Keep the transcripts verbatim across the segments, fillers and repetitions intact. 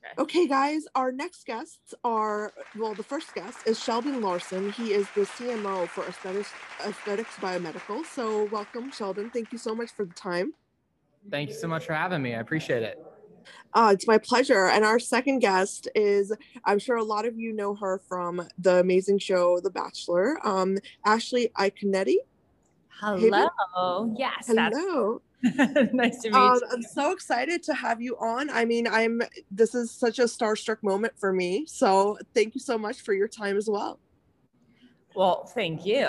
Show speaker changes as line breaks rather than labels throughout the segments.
Okay, guys, our next guests are, well, the first guest is Sheldon Larson. He is the C M O for Aesthetics, Aesthetics Biomedical. So welcome, Sheldon. Thank you so much for the time.
Thank you so much for having me. I appreciate it.
Uh, it's my pleasure. And our second guest is, I'm sure a lot of you know her from the amazing show, The Bachelor, um, Ashley Iconetti.
Hello. Yes,
Hello.
that's nice to meet
Um,
you.
I'm so excited to have you on. I mean, I'm. This is such a starstruck moment for me. So thank you so much for your time as well.
Well, thank you.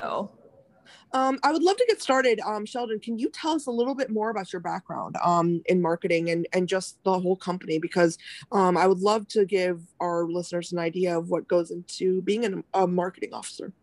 Um, I would love to get started. Um, Sheldon, can you tell us a little bit more about your background um, in marketing and, and just the whole company? Because um, I would love to give our listeners an idea of what goes into being an, a marketing officer.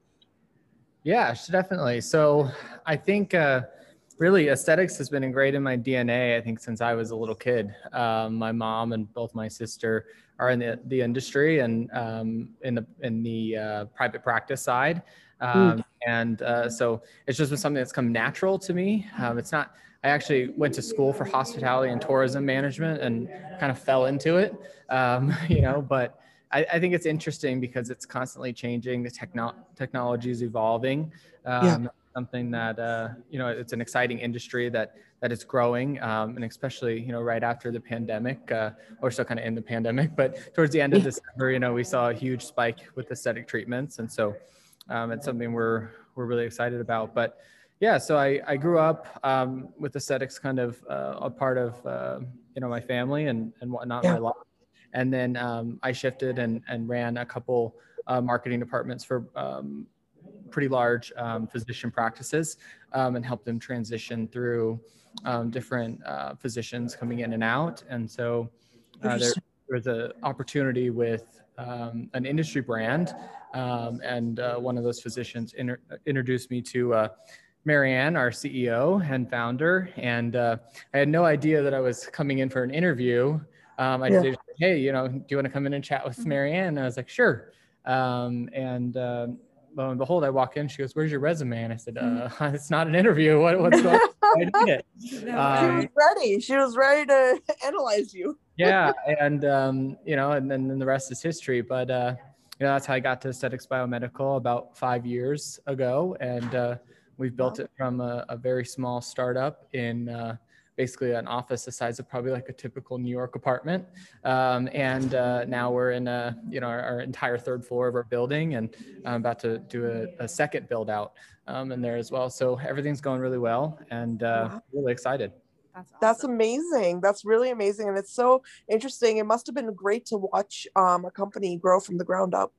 Yeah, definitely. So I think uh, really aesthetics has been ingrained in my D N A, I think, since I was a little kid. Um, my mom and both my sister are in the, the industry and um, in the, in the uh, private practice side. Um, mm. And uh, so it's just been something that's come natural to me. Um, it's not, I actually went to school for hospitality and tourism management and kind of fell into it, um, you know, but I, I think it's interesting because it's constantly changing. The techno- technology is evolving. Um, yeah. Something that, uh, you know, it's an exciting industry that that is growing. Um, and especially, you know, right after the pandemic, uh, or still kind of in the pandemic, but towards the end of December, you know, we saw a huge spike with aesthetic treatments. And so um, it's something we're, we're really excited about. But yeah, so I, I grew up um, with aesthetics kind of uh, a part of, uh, you know, my family and, and whatnot in
Yeah.
my life. And then um, I shifted and, and ran a couple uh, marketing departments for um, pretty large um, physician practices um, and helped them transition through um, different uh, physicians coming in and out. And so uh, there, there was an opportunity with um, an industry brand. Um, and uh, one of those physicians inter- introduced me to uh, Marianne, our C E O and founder. And uh, I had no idea that I was coming in for an interview. Um, I yeah. did, hey, you know, do you want to come in and chat with Marianne? And I was like, sure. Um, and uh, lo and behold, I walk in, she goes, where's your resume? And I said, uh, it's not an interview. What, what's going on? I did it.
Um, she was ready. She was ready to analyze you.
yeah. And, um, you know, and then, then the rest is history. But, uh, you know, that's how I got to Aesthetics Biomedical about five years ago. And uh, we've built wow. it from a, a very small startup in uh, basically an office the size of probably like a typical New York apartment. Um, and uh, now we're in a, you know, our, our entire third floor of our building, and I'm about to do a, a second build out um, in there as well. So everything's going really well, and uh, wow. really excited.
That's, awesome. That's amazing. That's really amazing. And it's so interesting. It must've been great to watch um, a company grow from the ground up.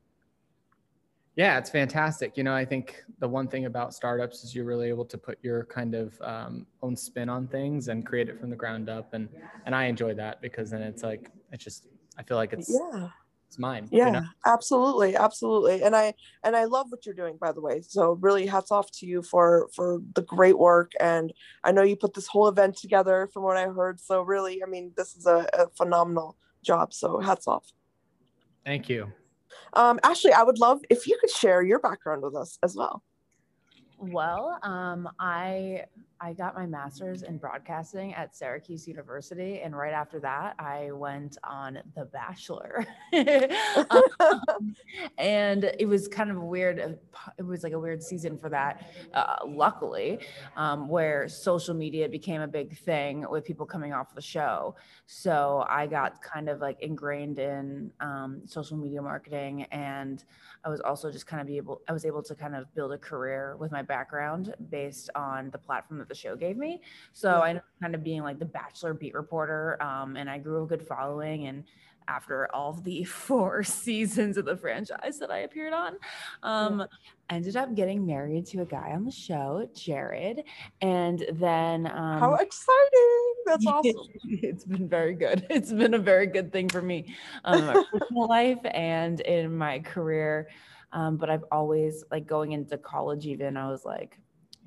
Yeah, it's fantastic. You know, I think the one thing about startups is you're really able to put your kind of um, own spin on things and create it from the ground up. And, and I enjoy that because then it's like, it's just, I feel like it's, yeah. it's mine.
Yeah,
you know?
absolutely. Absolutely. And I, and I love what you're doing, by the way. So really hats off to you for, for the great work. And I know you put this whole event together from what I heard. So really, I mean, this is a, a phenomenal job. So hats off.
Thank you.
Um, Ashley, I would love if you could share your background with us as well.
Well, um, I I got my master's in broadcasting at Syracuse University, and right after that, I went on The Bachelor. um, and it was kind of a weird. It was like a weird season for that. Uh, luckily, um, where social media became a big thing with people coming off the show, so I got kind of like ingrained in um, social media marketing, and I was also just kind of be able. I was able to kind of build a career with my background based on the platform that the show gave me. So yeah. I ended up kind of being like the Bachelor beat reporter, um, and I grew a good following. And after all of the four seasons of the franchise that I appeared on, um, yeah. ended up getting married to a guy on the show, Jared. And then um,
how exciting! That's awesome.
It's been very good. It's been a very good thing for me um, in my personal life and in my career. Um, but I've always, like, going into college even, I was like,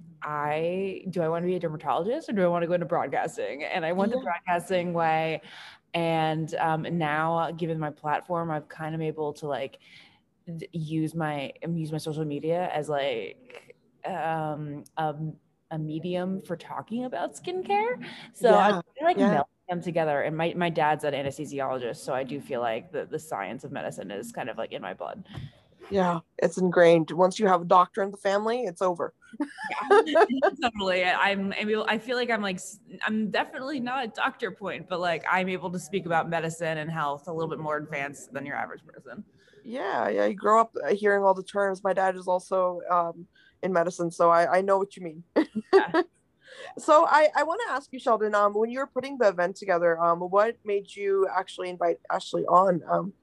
I, do I want to be a dermatologist or do I want to go into broadcasting? And I went yeah. the broadcasting way. And um, now, given my platform, I've kind of able to like d- use my, use my social media as like um, a, a medium for talking about skincare. So yeah. I'm like yeah. melding them together. And my, my dad's an anesthesiologist, so I do feel like the, the science of medicine is kind of like in my blood.
Yeah, it's ingrained. Once you have a doctor in the family, it's over.
Yeah, totally. I'm able, I feel like I'm like, I'm definitely not at doctor point, but like I'm able to speak about medicine and health a little bit more advanced than your average person.
Yeah, yeah. You grow up hearing all the terms. My dad is also um, in medicine, so I, I know what you mean.
Yeah.
So I, I want to ask you, Sheldon, um, when you were putting the event together, um, what made you actually invite Ashley on? Um,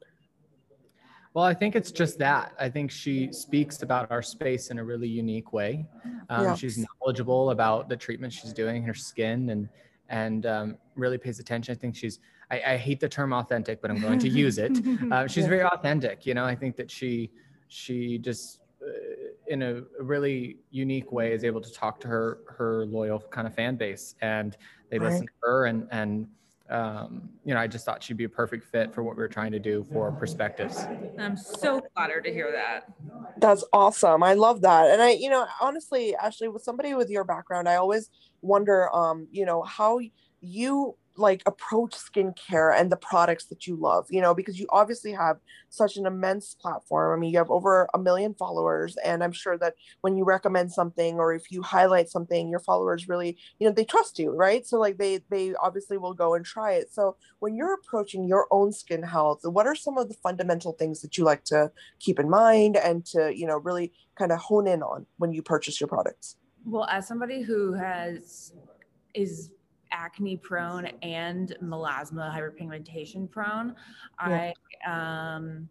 Well, I think it's just that. I think she speaks about our space in a really unique way. Um,
Yeah.
She's knowledgeable about the treatment she's doing, her skin, and and um, really pays attention. I think she's, I, I hate the term authentic, but I'm going to use it. Uh, she's
Yeah.
very authentic. You know, I think that she, she just, uh, in a really unique way, is able to talk to her, her loyal kind of fan base, and they
Right.
listen to her, and, and, um, you know, I just thought she'd be a perfect fit for what we we're trying to do for Perspectives.
I'm so flattered to hear that.
That's awesome. I love that. And I, you know, honestly, Ashley, with somebody with your background, I always wonder, um, you know, how you like approach skincare and the products that you love, you know, because you obviously have such an immense platform. I mean, you have over a million followers, and I'm sure that when you recommend something or if you highlight something, your followers really, you know, they trust you, right? So like they they obviously will go and try it. So when you're approaching your own skin health, what are some of the fundamental things that you like to keep in mind and to, you know, really kind of hone in on when you purchase your products?
Well, as somebody who has is acne prone and melasma hyperpigmentation prone,
Yeah.
I um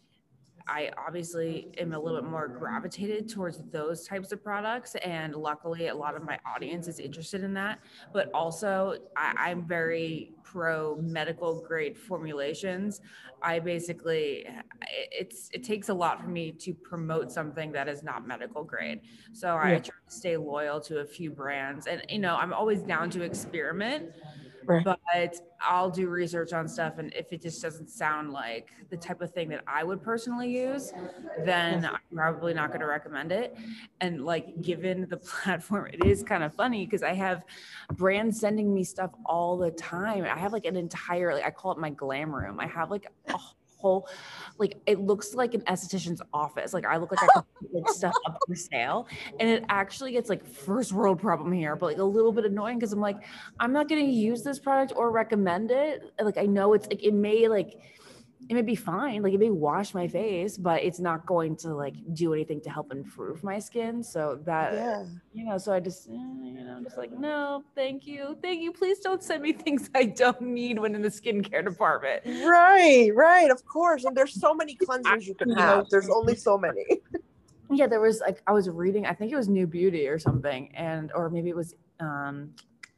I obviously am a little bit more gravitated towards those types of products, and luckily a lot of my audience is interested in that. But also I, I'm very pro medical grade formulations. I basically, it's it takes a lot for me to promote something that is not medical grade. So I
Yeah.
try to stay loyal to a few brands, and you know, I'm always down to experiment.
Right.
But I'll do research on stuff, and if it just doesn't sound like the type of thing that I would personally use, then I'm probably not going to recommend it. And like, given the platform, it is kind of funny because I have brands sending me stuff all the time. I have like an entire, like I call it my glam room. I have like a whole, like it looks like an esthetician's office. Like I look like I can put like stuff up for sale, and it actually gets like first world problem here, but like a little bit annoying because I'm like, I'm not going to use this product or recommend it. Like I know it's like it may like it may be fine, like it may wash my face, but it's not going to like do anything to help improve my skin. So that,
Yeah.
you know, so I just, eh, you know, just like, no, thank you. Thank you. Please don't send me things I don't need when in the skincare department.
Right, right, of course. And there's so many cleansers you can
You
have.
know,
There's only so many.
yeah, there was like, I was reading, I think it was New Beauty or something, and, or maybe it was um,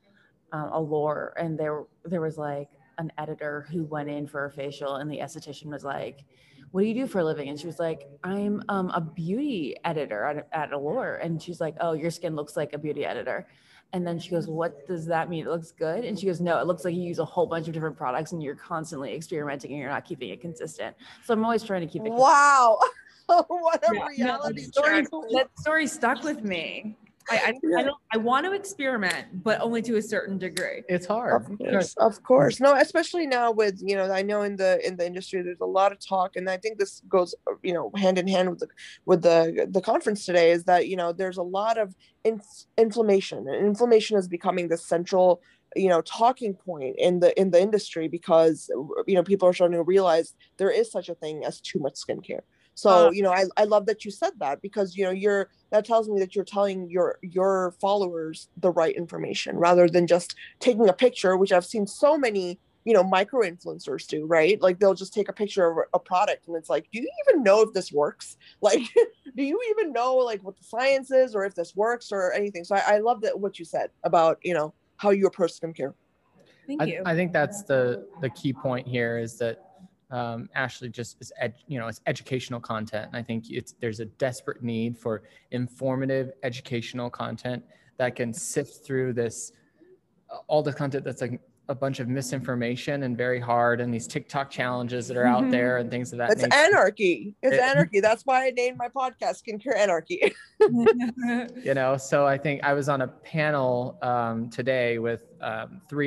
uh, Allure, and there, there was like an editor who went in for a facial, and the esthetician was like, what do you do for a living? And she was like, I'm um, a beauty editor at, at Allure. And she's like, oh, your skin looks like a beauty editor. And then she goes, what does that mean? It looks good? And she goes, no, it looks like you use a whole bunch of different products and you're constantly experimenting and you're not keeping it consistent. So I'm always trying to keep it consistent.
Wow. What a
Yeah,
reality
no, that story,
check.
that story stuck with me. I, I,
Yeah.
I don't. I want to experiment, but only to a certain degree.
It's hard.
Of course, of course. No, especially now with, you know, I know in the in the industry there's a lot of talk, and I think this goes, you know, hand in hand with the with the the conference today, is that, you know, there's a lot of in, inflammation, and inflammation is becoming the central, you know, talking point in the in the industry, because, you know, people are starting to realize there is such a thing as too much skincare. So, you know, I, I love that you said that, because, you know, you're, that tells me that you're telling your, your followers the right information rather than just taking a picture, which I've seen so many, you know, micro influencers do, right? Like they'll just take a picture of a product and it's like, do you even know if this works? Like, do you even know like what the science is or if this works or anything? So I, I love that what you said about, you know, how you approach skincare.
Thank
I,
you.
I think that's the the key point here, is that um, Ashley just is, ed, you know, it's educational content. And I think it's, there's a desperate need for informative educational content that can sift through this, all the content that's like a bunch of misinformation and very hard, and these TikTok challenges that are out there and things of that
It's
nature.
anarchy. It's
It-
anarchy. That's why I named my podcast Skincare Anarchy.
You know, so I think I was on a panel um, today with um, three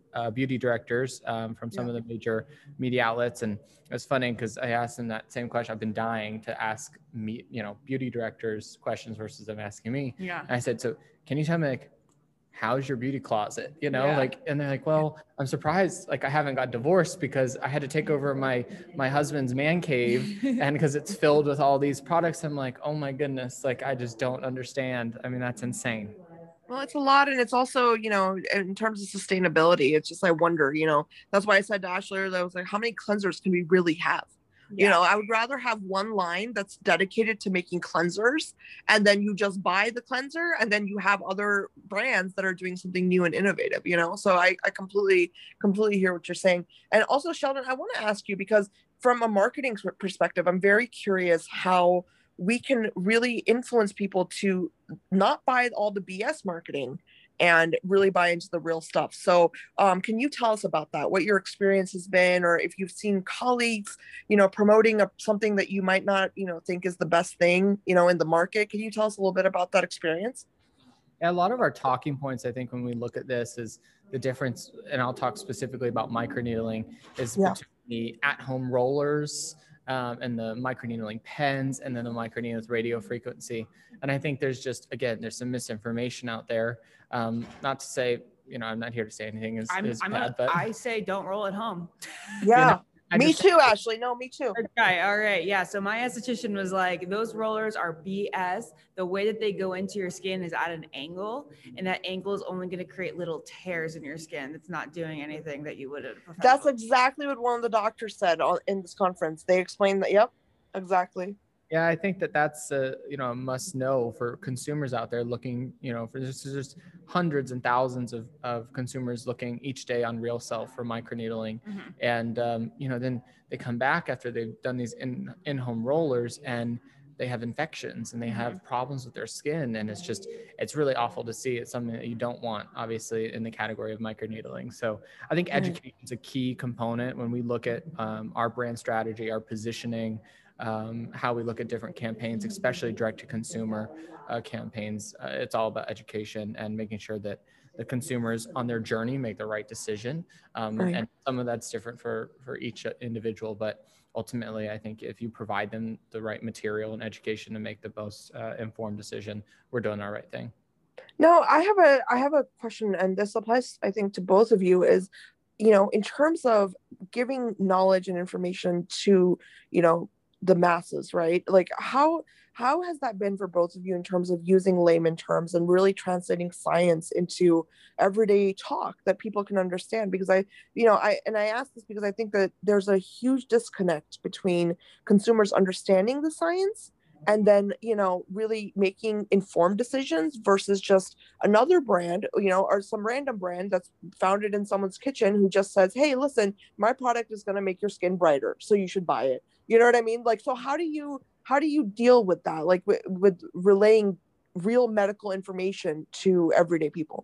uh, beauty directors um, from some
Yeah.
of the major media outlets. And it was funny because I asked them that same question. I've been dying to ask me, you know, beauty directors questions versus them asking me.
Yeah.
And I said, so can you tell me, like, how's your beauty closet? You know,
Yeah.
like, and they're like, well, I'm surprised, like, I haven't got divorced because I had to take over my, my husband's man cave. And because it's filled with all these products, I'm like, oh my goodness, like, I just don't understand. I mean, that's insane.
Well, it's a lot. And it's also, you know, in terms of sustainability, it's just, I wonder, you know, that's why I said to Ashley, that I was like, how many cleansers can we really have?
Yeah.
You know, I would rather have one line that's dedicated to making cleansers, and then you just buy the cleanser, and then you have other brands that are doing something new and innovative, you know? So I, I completely, completely hear what you're saying. And also, Sheldon, I want to ask you, because from a marketing perspective, I'm very curious how we can really influence people to not buy all the B S marketing and really buy into the real stuff. So um, can you tell us about that, what your experience has been, or if you've seen colleagues, you know, promoting a, something that you might not, you know, think is the best thing, you know, in the market? Can you tell us a little bit about that experience?
Yeah, a lot of our talking points, I think, when we look at this is the difference, and I'll talk specifically about microneedling, is
Yeah.
between the at-home rollers um, and the microneedling pens, and then the microneedling with radio frequency. And I think there's just, again, there's some misinformation out there. Um, not to say, you know, I'm not here to say anything is,
I'm,
is
I'm
bad,
a,
but
I say don't roll at home.
Yeah.
you know, I
Me
just,
too, Ashley. No, me too.
Okay, all right. Yeah. So my esthetician was like, those rollers are B S. The way that they go into your skin is at an angle, and that angle is only going to create little tears in your skin. It's not doing anything that you would have.
That's exactly what one of the doctors said on, in this conference. They explained that. Yep, exactly.
Yeah, I think that that's a, you know, a must know for consumers out there looking, you know, for this is just hundreds and thousands of, of consumers looking each day on RealSelf for microneedling.
Mm-hmm.
And, um, you know, then they come back after they've done these in, in-home rollers and they have infections and they have problems with their skin. And it's just, it's really awful to see. It's something that you don't want, obviously, in the category of microneedling. So I think education is a key component when we look at um, our brand strategy, our positioning, Um, how we look at different campaigns, especially direct to consumer uh, campaigns. Uh, it's all about education and making sure that the consumers on their journey make the right decision. Um,
Right.
And some of that's different for, for each individual, but ultimately, I think if you provide them the right material and education to make the most uh, informed decision, we're doing our right thing.
No, I have a I have a question, and this applies, I think, to both of you. Is, you know, in terms of giving knowledge and information to, you know, the masses, right? Like, how how has that been for both of you in terms of using layman terms and really translating science into everyday talk that people can understand? Because I, you know, I and I ask this because I think that there's a huge disconnect between consumers understanding the science and then, you know, really making informed decisions versus just another brand, you know, or some random brand that's founded in someone's kitchen who just says, hey, listen, my product is going to make your skin brighter, so you should buy it. You know what I mean? Like, so how do you how do you deal with that, like with, with relaying real medical information to everyday people?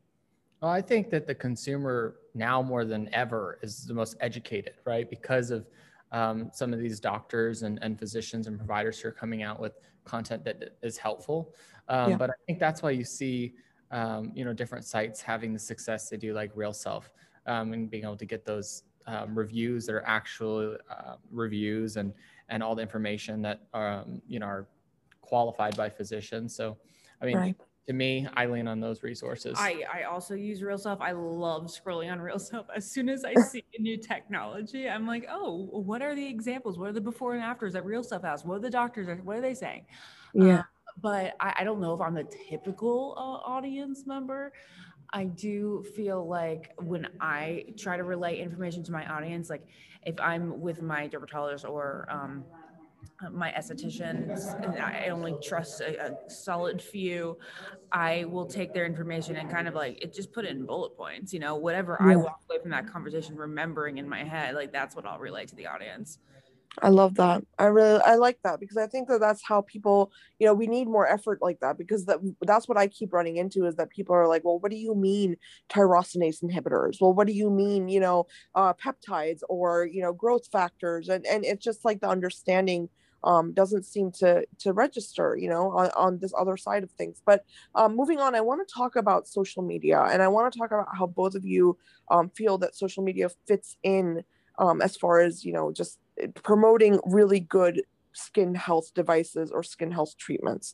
Well, I think that the consumer now more than ever is the most educated, right? Because of um, some of these doctors and, and physicians and providers who are coming out with content that is helpful. Um,
Yeah.
But I think that's why you see, um, you know, different sites having the success they do, like RealSelf, um, and being able to get those um, reviews that are actual uh, reviews and and all the information that um, you know are qualified by physicians. So, I mean.
Right.
To me, I lean on those resources.
I, I also use RealSelf. I love scrolling on RealSelf. As soon as I see a new technology, I'm like, oh, what are the examples? What are the before and afters that RealSelf has? What are the doctors? What are they saying?
Yeah.
Uh, but I, I don't know if I'm the typical uh, audience member. I do feel like when I try to relay information to my audience, like if I'm with my dermatologist or um, my estheticians, and I only trust a, a solid few, I will take their information and kind of like it just put it in bullet points, you know, whatever
Yeah.
I walk away from that conversation remembering in my head, like that's what I'll relay to the audience.
I love that. I really, I like that because I think that that's how people, you know, we need more effort like that, because that that's what I keep running into is that people are like, well, what do you mean tyrosinase inhibitors? Well, what do you mean, you know, uh, peptides or, you know, growth factors? And, and it's just like the understanding um, doesn't seem to to register, you know, on, on this other side of things. But um, moving on, I want to talk about social media, and I want to talk about how both of you um, feel that social media fits in um, as far as, you know, just promoting really good skin health devices or skin health treatments.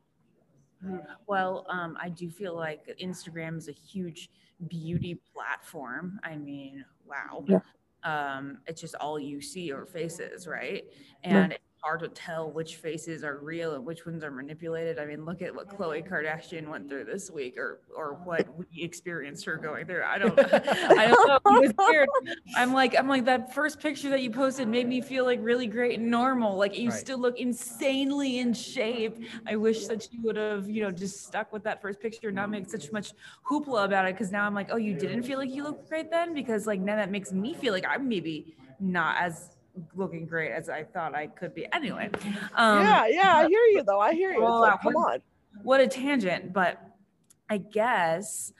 Well, um, I do feel like Instagram is a huge beauty platform. I mean, wow.
Yeah.
Um, it's just all you see are faces, right?
Yeah.
And it's hard to tell which faces are real and which ones are manipulated. I mean, look at what Khloe Kardashian went through this week, or or what we experienced her going through. I don't, I don't know. It was weird. I'm like, I'm like, that first picture that you posted made me feel like really great and normal. Like you
Right.
still look insanely in shape. I wish that you would have, you know, just stuck with that first picture and not make such much hoopla about it. Cause now I'm like, oh, you didn't feel like you looked great then? Because like now that makes me feel like I'm maybe not as looking great as I thought I could be. Anyway. Um,
yeah, yeah, I hear you though. I hear you. It's like, come
what,
on.
What a tangent. But I guess,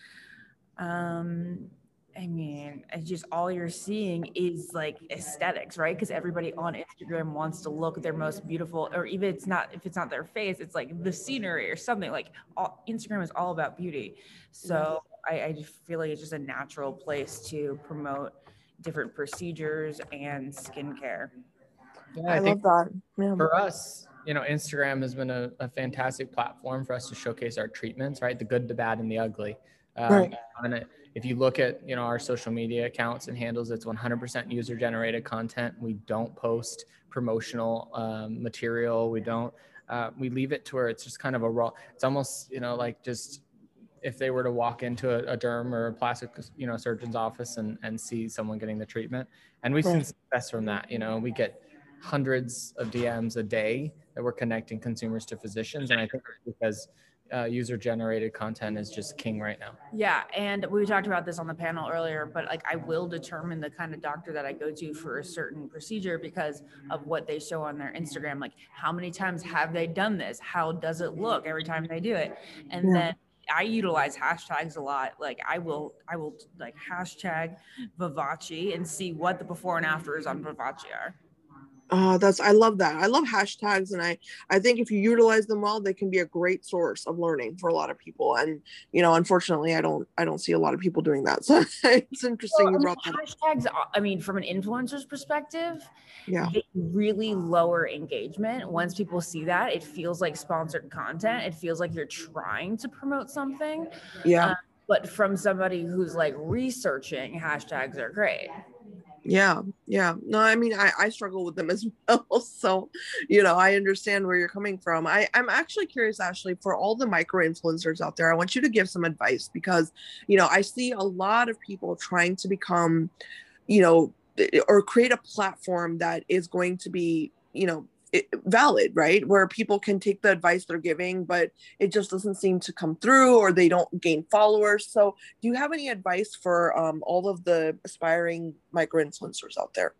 um, I mean, it's just all you're seeing is like aesthetics, right? Because everybody on Instagram wants to look their most beautiful, or even it's not, if it's not their face, it's like the scenery or something. Like all, Instagram is all about beauty. So I, I just feel like it's just a natural place to promote different procedures and skincare.
Yeah,
I,
I think
love that. Yeah.
for us, you know, Instagram has been a, a fantastic platform for us to showcase our treatments, right? The good, the bad, and the ugly. Um,
Right.
and it, if you look at, you know, our social media accounts and handles, it's one hundred percent user generated content. We don't post promotional um, material. We don't, uh, we leave it to where it's just kind of a raw, it's almost, you know, like just, if they were to walk into a, a derm or a plastic, you know, surgeon's office and, and see someone getting the treatment. And we've
Right.
seen success from that. You know, we get hundreds of D Ms a day that we're connecting consumers to physicians. And I think it's because uh, user generated content is just king right now.
Yeah. And we talked about this on the panel earlier, but like I will determine the kind of doctor that I go to for a certain procedure because of what they show on their Instagram. Like how many times have they done this? How does it look every time they do it? And
Yeah.
then I utilize hashtags a lot. Like I will, I will like hashtag Vivace and see what the before and afters on Vivace are.
Uh, that's, I love that. I love hashtags, and I, I think if you utilize them well, they can be a great source of learning for a lot of people. And, you know, unfortunately, I don't, I don't see a lot of people doing that. So it's interesting
Well,
you
I mean,
brought that up.
hashtags, I mean, from an influencer's perspective,
Yeah.
they really lower engagement. Once people see that, it feels like sponsored content. It feels like you're trying to promote something.
Yeah.
Um, but from somebody who's like researching, hashtags are great.
Yeah. Yeah. No, I mean, I, I struggle with them as well. So, you know, I understand where you're coming from. I, I'm actually curious, Ashley, for all the micro influencers out there, I want you to give some advice because, you know, I see a lot of people trying to become, you know, or create a platform that is going to be, you know, valid, right? Where people can take the advice they're giving, but it just doesn't seem to come through, or they don't gain followers. So do you have any advice for um, all of the aspiring micro influencers out there?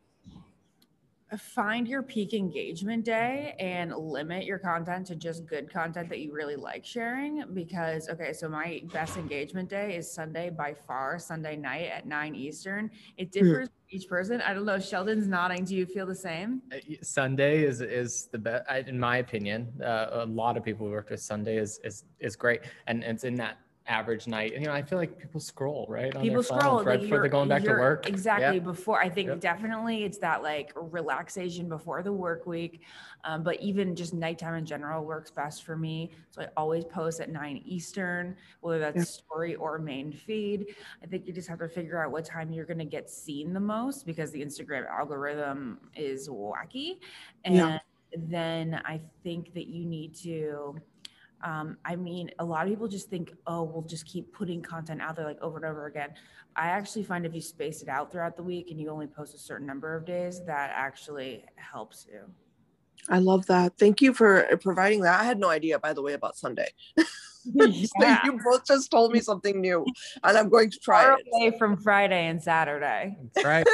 Find your peak engagement day and limit your content to just good content that you really like sharing. Because, okay, so my best engagement day is Sunday by far, Sunday night at nine Eastern. It differs mm. for each person. I don't know. Sheldon's nodding. Do you feel the same?
Sunday is is the best, in my opinion. Uh, a lot of people who work with Sunday is is is great, and it's in that average night. You know, I feel like people scroll right on
people
their
scroll
phones right
like
before they're going back to work.
Exactly.
Yep.
Before, I think
Yep.
definitely it's that like relaxation before the work week. Um, but even just nighttime in general works best for me. So I always post at nine Eastern, whether that's yep. story or main feed. I think you just have to figure out what time you're going to get seen the most, because the Instagram algorithm is wacky. And yeah. then I think that you need to Um, I mean, a lot of people just think, oh, we'll just keep putting content out there like over and over again. I actually find if you space it out throughout the week and you only post a certain number of days, that actually helps you.
I love that. Thank you for providing that. I had no idea, by the way, about Sunday.
Yeah.
You both just told me something new, and I'm going to try
Far
it.
Away from Friday and Saturday.
That's right.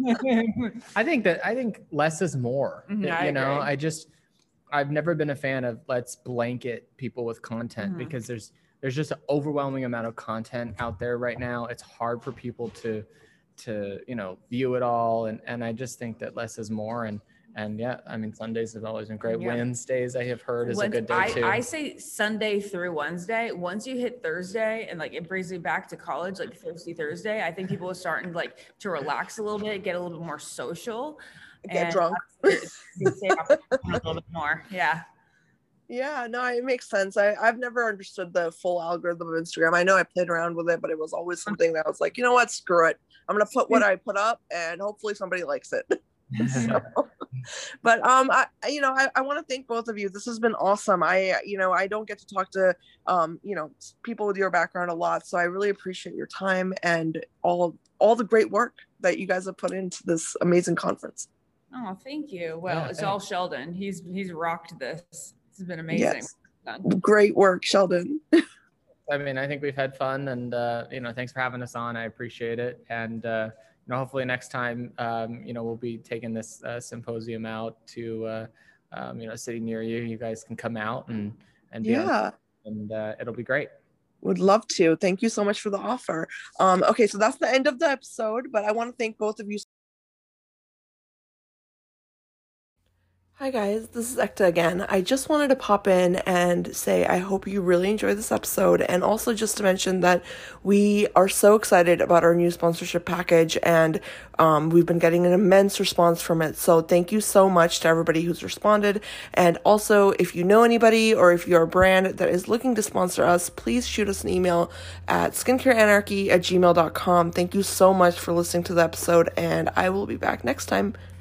I think that I think less is more.
Mm-hmm,
you
I
know,
agree.
I just I've never been a fan of let's blanket people with content mm-hmm. because there's there's just an overwhelming amount of content out there right now. It's hard for people to to you know view it all, and and I just think that less is more. And and yeah, I mean, Sundays have always been great.
Yeah.
Wednesdays, I have heard, is
Once,
a good day
I,
too.
I say Sunday through Wednesday. Once you hit Thursday, and like it brings me back to college, like Thirsty Thursday, I think people are starting like to relax a little bit, get a little bit more social,
Get
and
drunk.
you stay up a little bit more. Yeah.
Yeah, no, it makes sense. I, I've never understood the full algorithm of Instagram. I know I played around with it, but it was always something that I was like, you know what, screw it. I'm gonna put what I put up and hopefully somebody likes it. So, but um I you know I, I want to thank both of you. This has been awesome. I you know I don't get to talk to um you know people with your background a lot, so I really appreciate your time and all all the great work that you guys have put into this amazing conference.
Oh, thank you. Well,
Yeah,
it's
thanks.
all Sheldon. He's he's rocked this. This has been amazing.
Yes. Great work, Sheldon.
I mean, I think we've had fun, and uh, you know, thanks for having us on. I appreciate it, and uh, you know, hopefully next time, um, you know, we'll be taking this uh, symposium out to, uh, um, you know, a city near you. You guys can come out and and be
Yeah,
on, and uh, it'll be great.
would love to. Thank you so much for the offer. Um, okay, so that's the end of the episode, but I want to thank both of you. Hi guys, this is Ekta again. I just wanted to pop in and say I hope you really enjoyed this episode, and also just to mention that we are so excited about our new sponsorship package, and um, we've been getting an immense response from it. So thank you so much to everybody who's responded. And also, if you know anybody or if you're a brand that is looking to sponsor us, please shoot us an email at skincareanarchy at gmail dot com. Thank you so much for listening to the episode, and I will be back next time.